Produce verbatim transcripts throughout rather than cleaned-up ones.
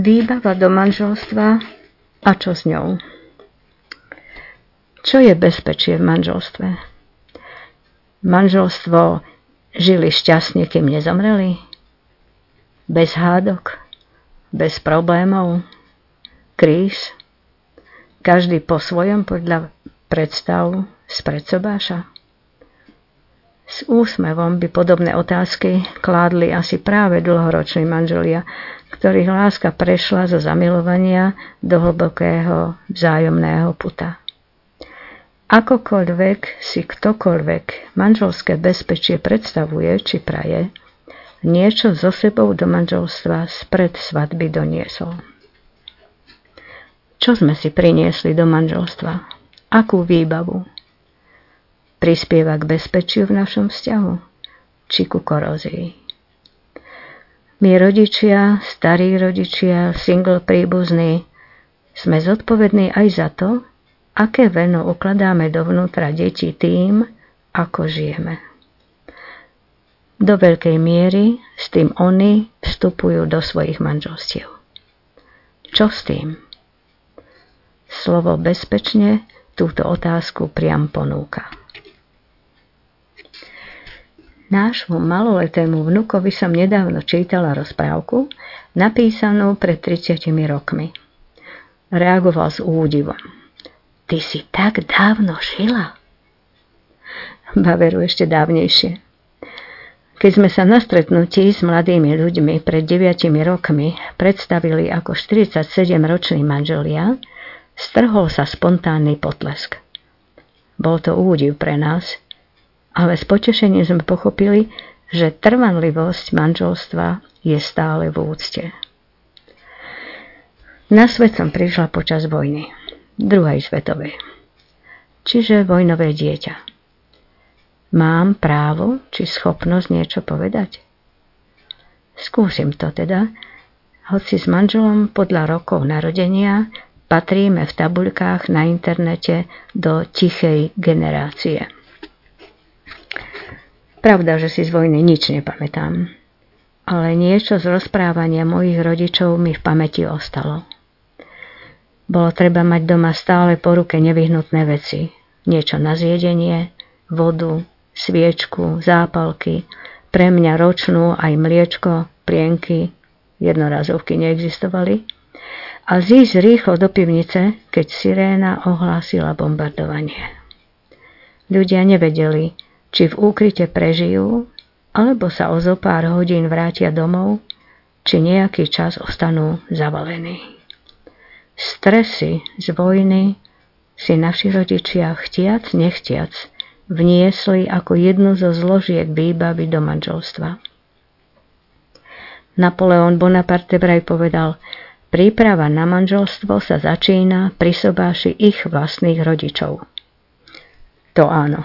Výbava do manželstva a čo s ňou? Čo je bezpečie v manželstve? Manželstvo žili šťastne, kým nezomreli? Bez hádok? Bez problémov? Kríz? Každý po svojom podľa predstav spred sobáša? S úsmevom by podobné otázky kládli asi práve dlhoroční manželia, ktorých láska prešla zo zamilovania do hlbokého vzájomného puta. Akokoľvek si ktokoľvek manželské bezpečie predstavuje či praje, niečo so sebou do manželstva spred svadby doniesol. Čo sme si priniesli do manželstva? Akú výbavu? Prispieva k bezpečiu v našom vzťahu? Či ku korózii? My rodičia, starí rodičia, single príbuzní, sme zodpovední aj za to, aké veno ukladáme dovnútra detí tým, ako žijeme. Do veľkej miery s tým oni vstupujú do svojich manželstiev. Čo s tým? Slovo bezpečne túto otázku priam ponúka. Nášmu maloletému vnukovi som nedávno čítala rozprávku, napísanú pred tridsiatimi rokmi. Reagoval s údivom. Ty si tak dávno žila? Baveru ešte dávnejšie. Keď sme sa na stretnutí s mladými ľuďmi pred deviatimi rokmi predstavili ako štyridsaťsedemroční manželia, strhol sa spontánny potlesk. Bol to údiv pre nás, ale s potešením sme pochopili, že trvanlivosť manželstva je stále v úcte. Na svet som prišla počas vojny, druhej svetovej, čiže vojnové dieťa. Mám právo či schopnosť niečo povedať? Skúsim to teda, hoci s manželom podľa rokov narodenia patríme v tabuľkách na internete do tichej generácie. Pravda, že si z vojny nič nepamätám, ale niečo z rozprávania mojich rodičov mi v pamäti ostalo. Bolo treba mať doma stále po ruke nevyhnutné veci. Niečo na zjedenie, vodu, sviečku, zápalky, pre mňa ročnú aj mliečko, plienky, jednorazovky neexistovali, a zísť rýchlo do pivnice, keď siréna ohlásila bombardovanie. Ľudia nevedeli, či v úkryte prežijú, alebo sa o zo pár hodín vrátia domov, či nejaký čas ostanú zavalení. Stresy z vojny si naši rodičia chtiac, nechtiac vniesli ako jednu zo zložiek výbavy do manželstva. Napoleon Bonaparte vraj povedal, príprava na manželstvo sa začína pri sobáši ich vlastných rodičov. To áno.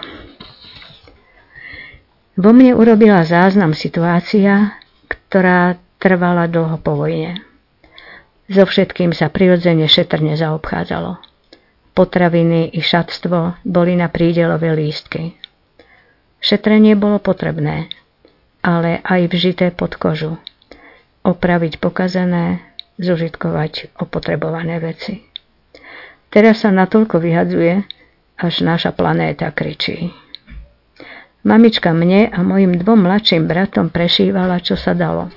Vo mne urobila záznam situácia, ktorá trvala dlho po vojne. So všetkým sa prirodzene šetrne zaobchádzalo. Potraviny i šatstvo boli na prídelové lístky. Šetrenie bolo potrebné, ale aj vžité pod kožu. Opraviť pokazané, zužitkovať opotrebované veci. Teraz sa natoľko vyhadzuje, až naša planéta kričí. Mamička mne a mojim dvom mladším bratom prešívala, čo sa dalo.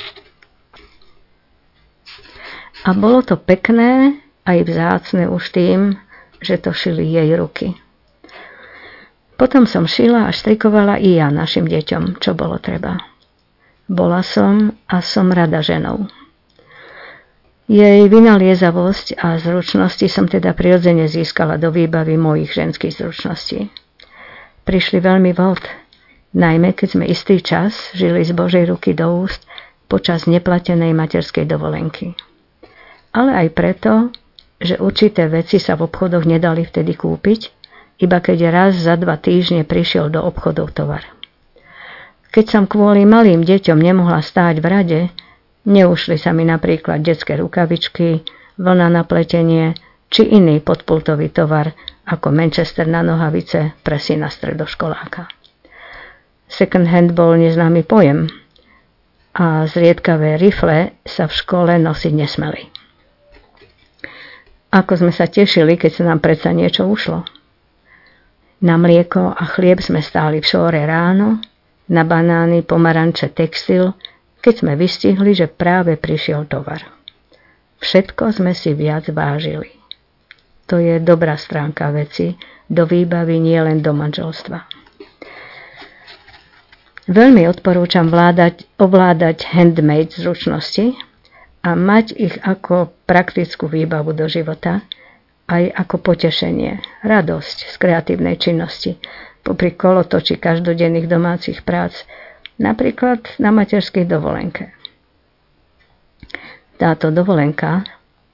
A bolo to pekné aj vzácne už tým, že to šili jej ruky. Potom som šila a štrikovala i ja našim deťom, čo bolo treba. Bola som a som rada ženou. Jej vynaliezavosť a zručnosti som teda prirodzene získala do výbavy mojich ženských zručností. Prišli veľmi vhod, najmä keď sme istý čas žili z Božej ruky do úst počas neplatenej materskej dovolenky. Ale aj preto, že určité veci sa v obchodoch nedali vtedy kúpiť, iba keď raz za dva týždne prišiel do obchodov tovar. Keď som kvôli malým deťom nemohla stáť v rade, neušli sa mi napríklad detské rukavičky, vlna na pletenie či iný podpultový tovar, ako Manchester na nohavice pre syna stredoškoláka. Second hand bol neznámy pojem. a zriedkavé rifle sa v škole nosiť nesmeli. Ako sme sa tešili, keď sa nám predsa niečo ušlo. Na mlieko a chlieb sme stáli v šóre ráno, na banány, pomaranče, textil, keď sme vystihli, že práve prišiel tovar. Všetko sme si viac vážili. To je dobrá stránka veci, do výbavy nie len do manželstva. Veľmi odporúčam vládať, ovládať handmade zručnosti a mať ich ako praktickú výbavu do života, aj ako potešenie, radosť z kreatívnej činnosti, popri kolotoči každodenných domácich prác, napríklad na materskej dovolenke. Táto dovolenka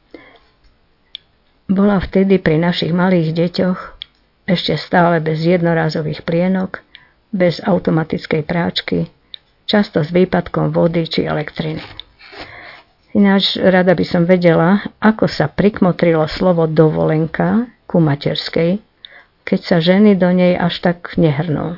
bola vtedy pri našich malých deťoch ešte stále bez jednorázových plienok, bez automatickej práčky, často s výpadkom vody či elektriny. Ináč rada by som vedela, ako sa prikmotrilo slovo dovolenka ku materskej, keď sa ženy do nej až tak nehrnú.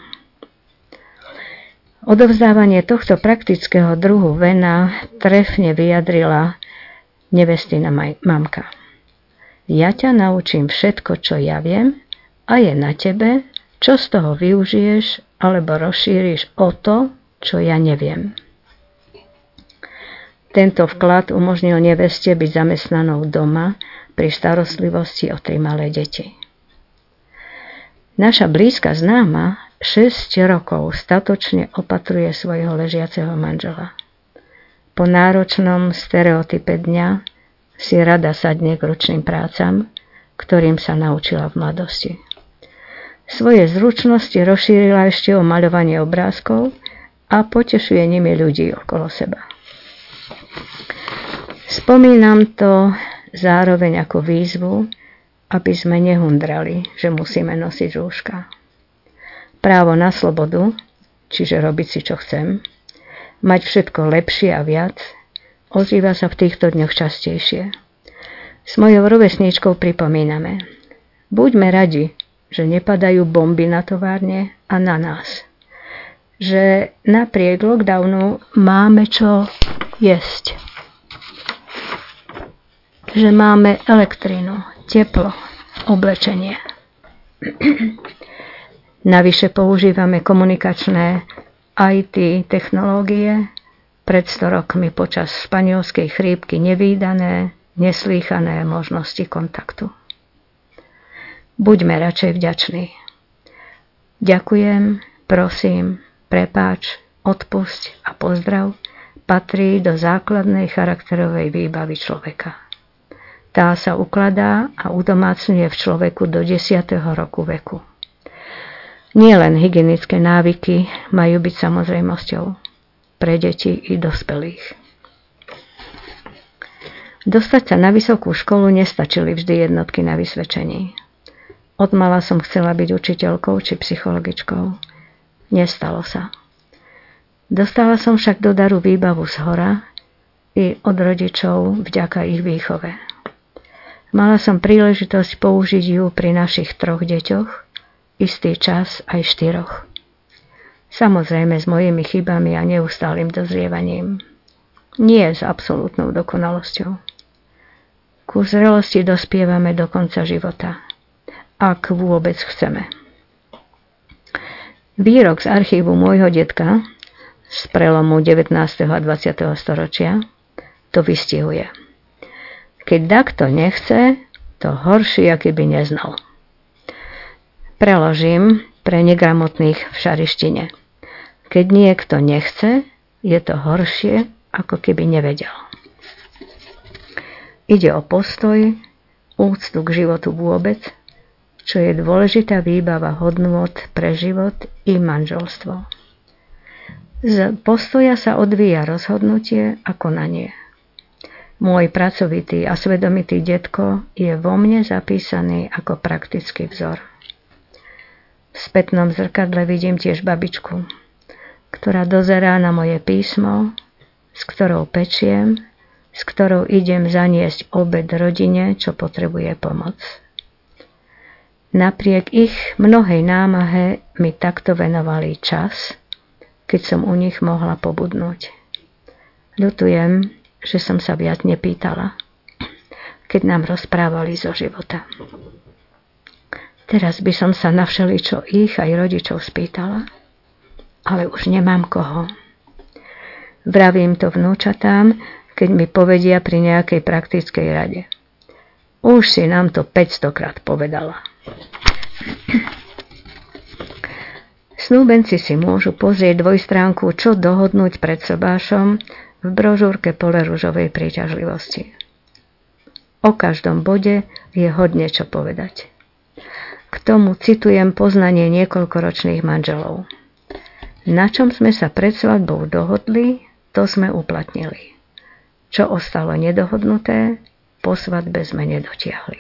Odovzdávanie tohto praktického druhu vena trefne vyjadrila nevestina mamka. Ja ťa naučím všetko, čo ja viem, a je na tebe, čo z toho využiješ alebo rozšíriš o to, čo ja neviem. Tento vklad umožnil neveste byť zamestnanou doma pri starostlivosti o tri malé deti. Naša blízka známa šesť rokov statočne opatruje svojho ležiaceho manžela. Po náročnom stereotype dňa si rada sadne k ručným prácam, ktorým sa naučila v mladosti. Svoje zručnosti rozšírila ešte o maľovanie obrázkov a potešuje nimi ľudí okolo seba. Spomínam to zároveň ako výzvu, aby sme nehundrali, že musíme nosiť rúška. Právo na slobodu, čiže robiť si čo chcem, mať všetko lepšie a viac, ozýva sa v týchto dňoch častejšie. S mojou rovesníčkou pripomíname. Buďme radi, že nepadajú bomby na továrne a na nás. Že napriek lockdownu máme čo jesť. Že máme elektrínu, teplo, oblečenie. Navyše používame komunikačné í té technológie, pred sto rokmi počas španielskej chrípky nevídané, neslýchané možnosti kontaktu. Buďme radšej vďační. Ďakujem, prosím, prepáč, odpusť a pozdrav patrí do základnej charakterovej výbavy človeka. Tá sa ukladá a udomácňuje v človeku do desiateho roku veku. Nie len hygienické návyky majú byť samozrejmosťou pre deti i dospelých. Dostať sa na vysokú školu nestačili vždy jednotky na vysvedčení. Odmala som chcela byť učiteľkou či psychologičkou. Nestalo sa. Dostala som však do daru výbavu zhora i od rodičov vďaka ich výchove. Mala som príležitosť použiť ju pri našich troch deťoch, istý čas aj štyroch. Samozrejme s mojimi chybami a neustálym dozrievaním. Nie s absolútnou dokonalosťou. Ku zrelosti dospievame do konca života. Ak vôbec chceme. Výrok z archívu môjho detka z prelomu devätnásteho a dvadsiateho storočia to vystihuje. Keď dakto nechce, to horšie, aký by neznal. Preložím pre negramotných v šarištine. Keď niekto nechce, je to horšie, ako keby nevedel. Ide o postoj, úctu k životu vôbec, čo je dôležitá výbava hodnôt pre život i manželstvo. Z postoja sa odvíja rozhodnutie a konanie. Môj pracovitý a svedomitý detko je vo mne zapísaný ako praktický vzor. V spätnom zrkadle vidím tiež babičku, ktorá dozerá na moje písmo, s ktorou pečiem, s ktorou idem zaniesť obed rodine, čo potrebuje pomoc. Napriek ich mnohej námahe mi takto venovali čas, keď som u nich mohla pobudnúť. Ľutujem, že som sa viac nepýtala, keď nám rozprávali zo života. Teraz by som sa na všeličo ich aj rodičov spýtala, ale už nemám koho. Vravím to vnúčatám, keď mi povedia pri nejakej praktickej rade. Už si nám to päťstokrát povedala. Snúbenci si môžu pozrieť dvojstránku Čo dohodnúť pred sobášom v brožúrke Pole ružovej príťažlivosti. O každom bode je hodne čo povedať. K tomu citujem poznanie niekoľkoročných manželov. Na čom sme sa pred svadbou dohodli, to sme uplatnili. Čo ostalo nedohodnuté, po svadbe sme nedotiahli.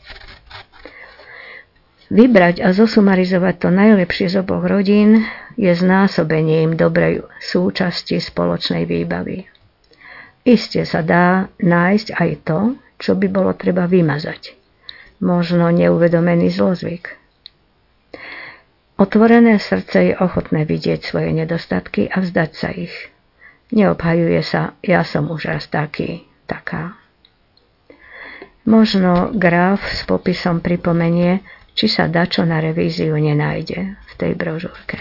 Vybrať a zosumarizovať to najlepšie z oboch rodín je znásobením dobrej súčasti spoločnej výbavy. Iste sa dá nájsť aj to, čo by bolo treba vymazať. Možno neuvedomený zlozvyk. Otvorené srdce je ochotné vidieť svoje nedostatky a vzdať sa ich. Neobhajuje sa, ja som už raz taký, taká. Možno graf s popisom pripomenie, či sa dačo na revíziu nenájde v tej brožúrke.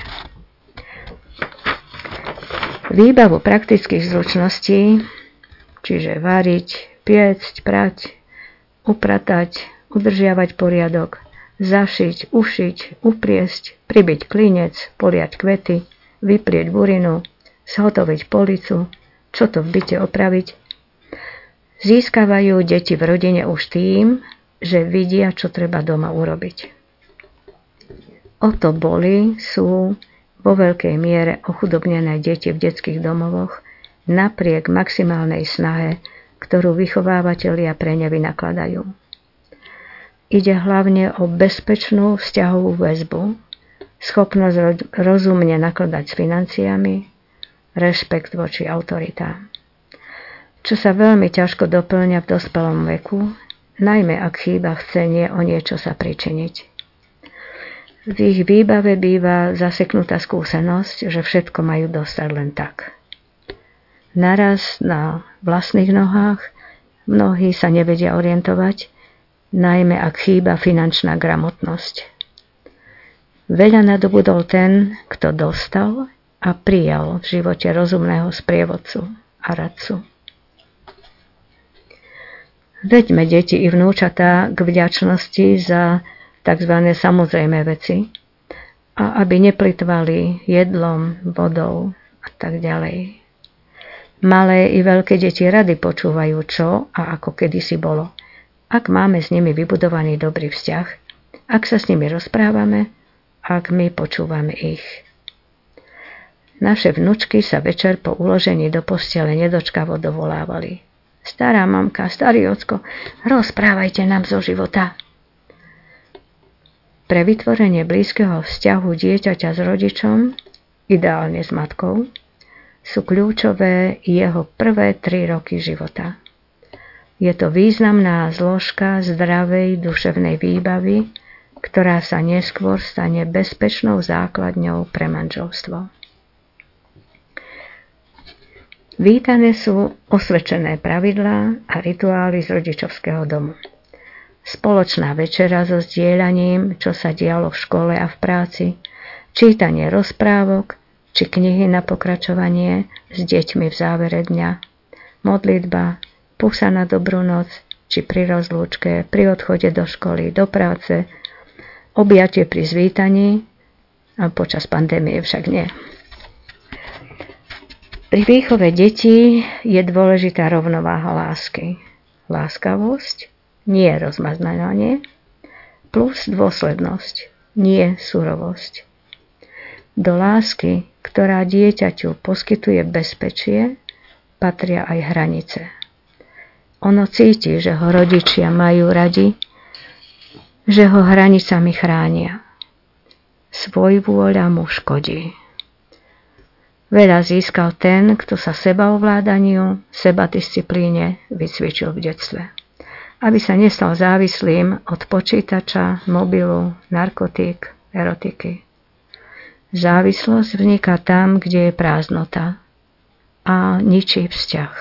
Výbavu praktických zručností, čiže variť, piecť, prať, upratať, udržiavať poriadok, zašiť, ušiť, upriesť, pribiť klinec, poliať kvety, vyplieť burinu, zhotoviť policu, čo to v byte opraviť, získavajú deti v rodine už tým, že vidia, čo treba doma urobiť. O to boli, sú vo veľkej miere ochudobnené deti v detských domovoch napriek maximálnej snahe, ktorú vychovávateľia pre ne vynakladajú. Ide hlavne o bezpečnú vzťahovú väzbu, schopnosť rozumne nakladať s financiami, rešpekt voči autoritám. Čo sa veľmi ťažko doplňa v dospelom veku, najmä ak chýba chcenie o niečo sa pričiniť. V ich výbave býva zaseknutá skúsenosť, že všetko majú dostať len tak. Naraz na vlastných nohách mnohí sa nevedia orientovať, najmä ak chýba finančná gramotnosť. Veľa nadobudol ten, kto dostal a prijal v živote rozumného sprievodcu a radcu. Veďme deti i vnúčatá k vďačnosti za tzv. Samozrejmé veci a aby neplytvali jedlom, vodou a tak ďalej. Malé i veľké deti rady počúvajú, čo a ako kedysi bolo. Ak máme s nimi vybudovaný dobrý vzťah, ak sa s nimi rozprávame, ak my počúvame ich. Naše vnučky sa večer po uložení do postele nedočkavo dovolávali. Stará mamka, starý ocko, rozprávajte nám zo života. Pre vytvorenie blízkeho vzťahu dieťaťa s rodičom, ideálne s matkou, sú kľúčové jeho prvé tri roky života. Je to významná zložka zdravej duševnej výbavy, ktorá sa neskôr stane bezpečnou základňou pre manželstvo. Vítané sú osvedčené pravidlá a rituály z rodičovského domu. Spoločná večera so zdieľaním, čo sa dialo v škole a v práci, čítanie rozprávok či knihy na pokračovanie s deťmi v závere dňa, modlitba, pusa na dobrú noc, či pri rozlúčke, pri odchode do školy, do práce, objatie pri zvítaní, a počas pandémie však nie. Pri výchove detí je dôležitá rovnováha lásky. Láskavosť, nie rozmaznanie, plus dôslednosť, nie surovosť. Do lásky, ktorá dieťaťu poskytuje bezpečie, patria aj hranice. Ono cíti, že ho rodičia majú radi, že ho hranicami chránia. Svojvôľa mu škodí. Veľa získal ten, kto sa sebaovládaniu, sebadisciplíne vycvičil v detstve, aby sa nestal závislým od počítača, mobilu, narkotík, erotiky. Závislosť vzniká tam, kde je prázdnota. a ničí vzťah.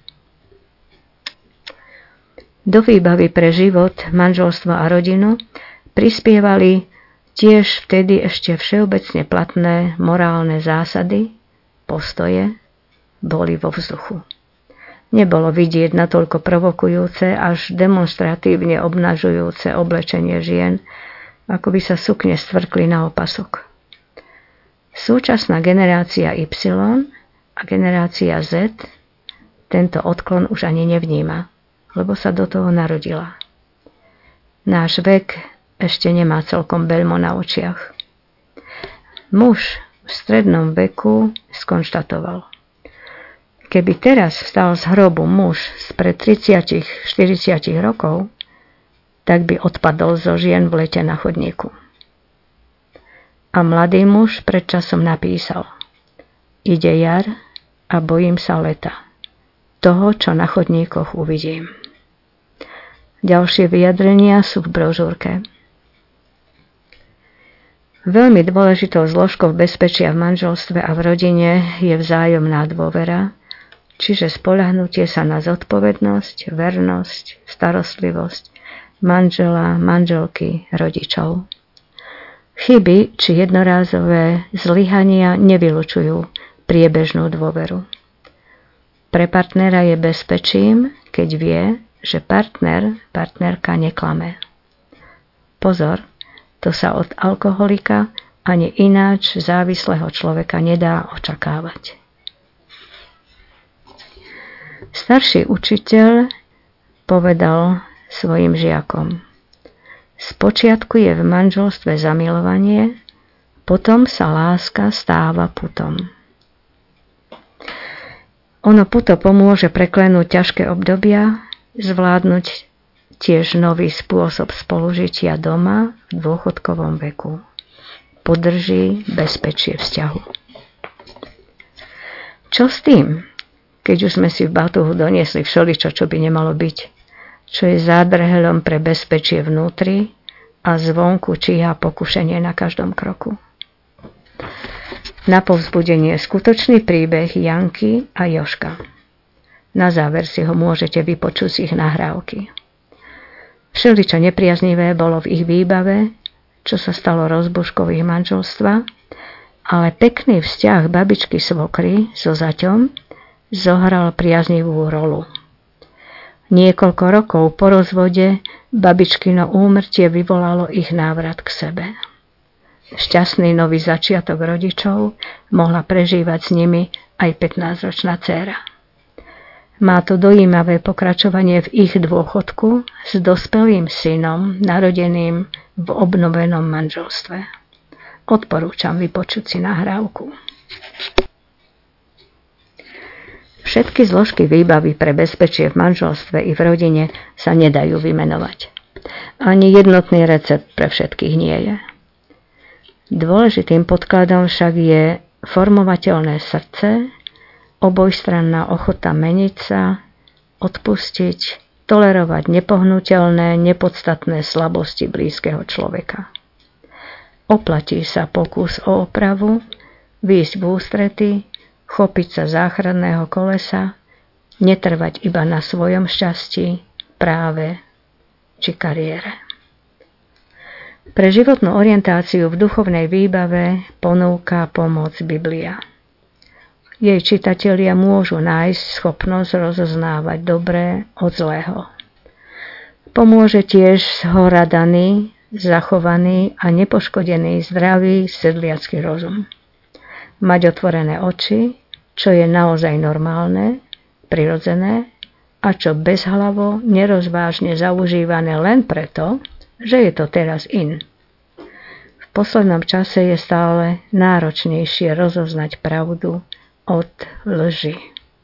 Do výbavy pre život, manželstvo a rodinu prispievali tiež vtedy ešte všeobecne platné morálne zásady, postoje, boli vo vzduchu. Nebolo vidieť natoľko provokujúce až demonstratívne obnažujúce oblečenie žien, ako by sa sukne stvrkli na opasok. Súčasná generácia Y a generácia Z tento odklon už ani nevníma, lebo sa do toho narodila. Náš vek ešte nemá celkom beľmo na očiach. Muž v strednom veku skonštatoval: keby teraz vstal z hrobu muž spred tridsať štyridsať rokov, tak by odpadol zo žien v lete na chodníku. A mladý muž pred časom napísal: ide jar a bojím sa leta, toho, čo na chodníkoch uvidím. Ďalšie vyjadrenia sú v brožúrke. Veľmi dôležitou zložkou bezpečia v manželstve a v rodine je vzájomná dôvera, čiže spoľahnutie sa na zodpovednosť, vernosť, starostlivosť manžela, manželky, rodičov. Chyby či jednorázové zlyhania nevylučujú priebežnú dôveru. Pre partnera je bezpečím, keď vie, že partner, partnerka neklame. Pozor, to sa od alkoholika ani ináč závislého človeka nedá očakávať. Starší učiteľ povedal svojim žiakom: spočiatku je v manželstve zamilovanie, potom sa láska stáva putom. Ono puto pomôže preklenúť ťažké obdobia, zvládnuť tiež nový spôsob spolužitia doma v dôchodkovom veku. Podrží bezpečie vzťahu. Čo s tým, keď už sme si v batohu doniesli všeličo, čo by nemalo byť, čo je zádrhelom pre bezpečie vnútri a zvonku číha pokušenie na každom kroku? Na povzbudenie skutočný príbeh Janky a Jožka. Na záver si ho môžete vypočuť z ich nahrávky. Všeličo nepriaznivé bolo v ich výbave, čo sa stalo rozbuškou ich manželstva, ale pekný vzťah babičky svokry so zaťom zohral priaznivú rolu. Niekoľko rokov po rozvode babičkino úmrtie vyvolalo ich návrat k sebe. Šťastný nový začiatok rodičov mohla prežívať s nimi aj pätnásťročná dcéra. Má to dojímavé pokračovanie v ich dôchodku s dospelým synom narodeným v obnovenom manželstve. Odporúčam vypočuť si nahrávku. Všetky zložky výbavy pre bezpečie v manželstve i v rodine sa nedajú vymenovať. Ani jednotný recept pre všetkých nie je. Dôležitým podkladom však je formovateľné srdce, obojstranná ochota meniť sa, odpustiť, tolerovať nepohnuteľné, nepodstatné slabosti blízkeho človeka. Oplatí sa pokus o opravu, výjsť v ústrety, chopiť sa záchranného kolesa, netrvať iba na svojom šťastí, práve či kariére. Pre životnú orientáciu v duchovnej výbave ponúka pomoc Biblia. Jej čitatelia môžu nájsť schopnosť rozoznávať dobré od zlého. Pomôže tiež zhora daný, zachovaný a nepoškodený zdravý sedliacky rozum. Mať otvorené oči, čo je naozaj normálne, prirodzené a čo bezhlavo, nerozvážne zaužívané len preto, že je to teraz in. V poslednom čase je stále náročnejšie rozoznať pravdu od lži.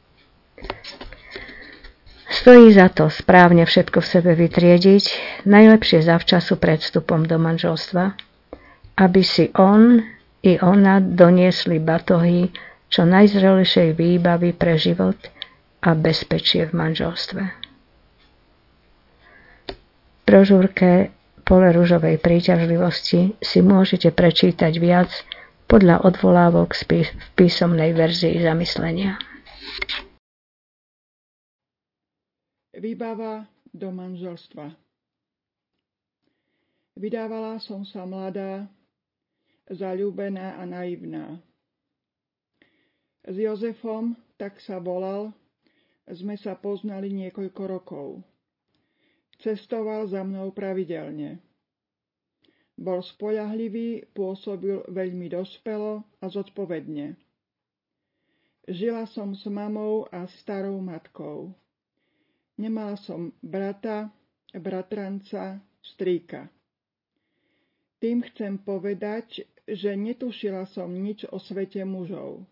Stojí za to správne všetko v sebe vytriediť, najlepšie zavčasu pred vstupom do manželstva, aby si on i ona doniesli batohy čo najzrelejšej výbavy pre život a bezpečie v manželstve. V brožúrke Pole ružovej príťažlivosti si môžete prečítať viac podľa odvolávok v písomnej verzii zamyslenia. Výbava do manželstva. Vydávala som sa mladá, zaľúbená a naivná. S Jozefom, tak sa volal, sme sa poznali niekoľko rokov. Cestoval za mnou pravidelne. Bol spoľahlivý, pôsobil veľmi dospelo a zodpovedne. Žila som s mamou a starou matkou. Nemala som brata, bratranca, strýka. Tým chcem povedať, že netušila som nič o svete mužov.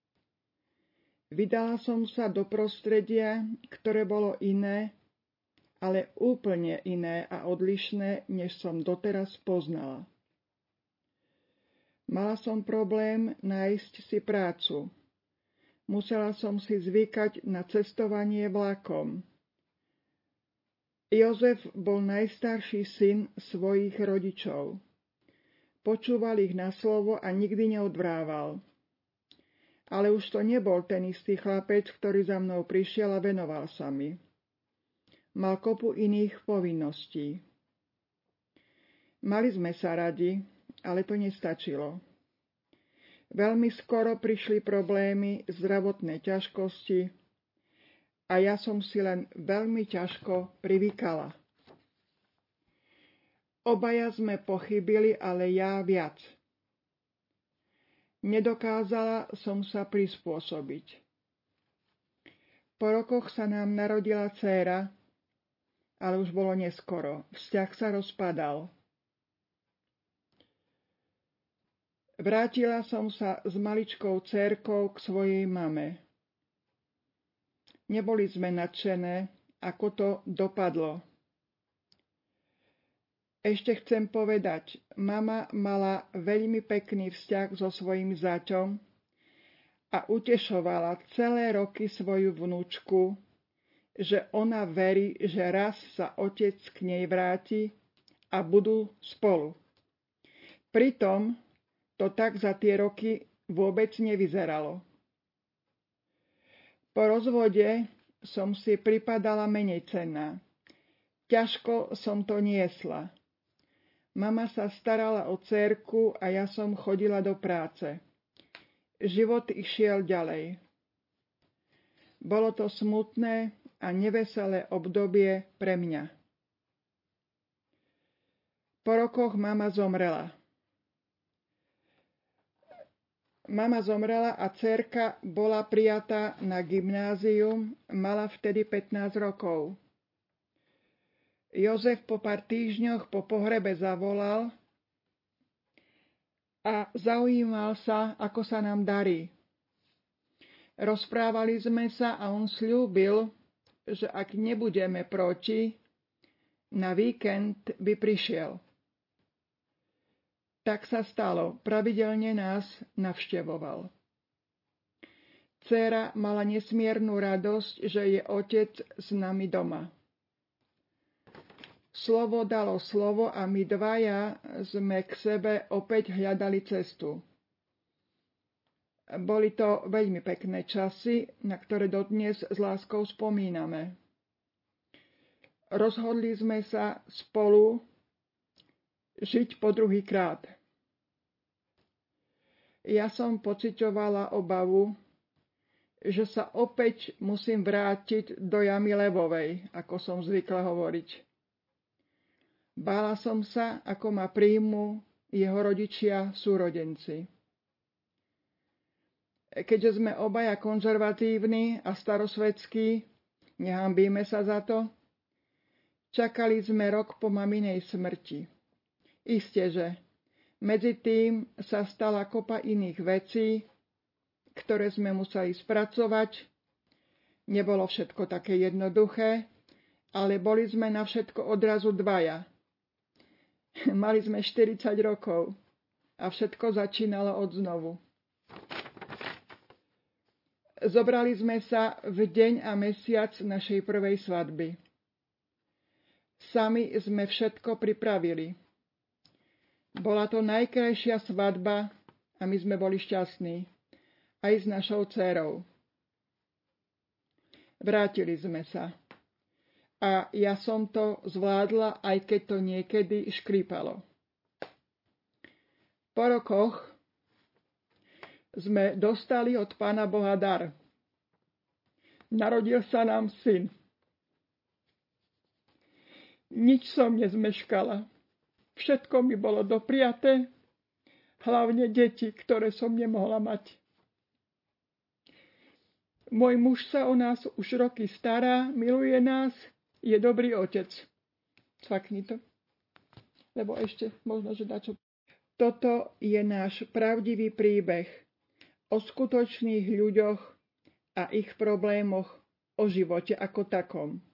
Vydala som sa do prostredia, ktoré bolo iné, ale úplne iné a odlišné, než som doteraz poznala. Mala som problém nájsť si prácu. Musela som si zvykať na cestovanie vlakom. Jozef bol najstarší syn svojich rodičov. Počúval ich na slovo a nikdy neodvrával. Ale už to nebol ten istý chlapec, ktorý za mnou prišiel a venoval sa mi. Mal kopu iných povinností. Mali sme sa radi, ale to nestačilo. Veľmi skoro prišli problémy, zdravotné ťažkosti a ja som si len veľmi ťažko privykala. Obaja sme pochybili, ale ja viac. Nedokázala som sa prispôsobiť. Po rokoch sa nám narodila dcéra, ale už bolo neskoro. Vzťah sa rozpadal. Vrátila som sa s maličkou dcérkou k svojej mame. Neboli sme nadšené, ako to dopadlo. Ešte chcem povedať, mama mala veľmi pekný vzťah so svojím zaťom a utešovala celé roky svoju vnúčku, že ona verí, že raz sa otec k nej vráti a budú spolu. Pritom to tak za tie roky vôbec nevyzeralo. Po rozvode som si pripadala menej cenná. Ťažko som to niesla. Mama sa starala o dcérku a ja som chodila do práce. Život išiel ďalej. Bolo to smutné a neveselé obdobie pre mňa. Po rokoch mama zomrela. Mama zomrela a dcérka bola prijatá na gymnázium, mala vtedy pätnásť rokov. Jozef po pár týždňoch po pohrebe zavolal a zaujímal sa, ako sa nám darí. Rozprávali sme sa a on sľúbil, že ak nebudeme proti, na víkend by prišiel. Tak sa stalo, pravidelne nás navštevoval. Dcéra mala nesmiernu radosť, že je otec s nami doma. Slovo dalo slovo a my dvaja sme k sebe opäť hľadali cestu. Boli to veľmi pekné časy, na ktoré dodnes s láskou spomíname. Rozhodli sme sa spolu žiť po druhý krát. Ja som pociťovala obavu, že sa opäť musím vrátiť do jamy levovej, ako som zvykla hovoriť. Bála som sa, ako ma príjmu jeho rodičia, súrodenci. Keďže sme obaja konzervatívni a starosvedskí, nehambíme sa za to, čakali sme rok po maminej smrti. Isteže, medzi tým sa stala kopa iných vecí, ktoré sme museli spracovať. Nebolo všetko také jednoduché, ale boli sme na všetko odrazu dvaja. Mali sme štyridsať rokov a všetko začínalo od znovu. Zobrali sme sa v deň a mesiac našej prvej svadby. Sami sme všetko pripravili. Bola to najkrajšia svadba a my sme boli šťastní, aj s našou dcérou. Vrátili sme sa. A ja som to zvládla, aj keď to niekedy škrípalo. Po rokoch sme dostali od Pána Boha dar. Narodil sa nám syn. Nič som nezmeškala. Všetko mi bolo dopriaté, hlavne deti, ktoré som nemohla mať. Môj muž sa o nás už roky stará, miluje nás, je dobrý otec. Cvakni to, lebo ešte možno, že dačo. Toto je náš pravdivý príbeh o skutočných ľuďoch a ich problémoch, o živote ako takom.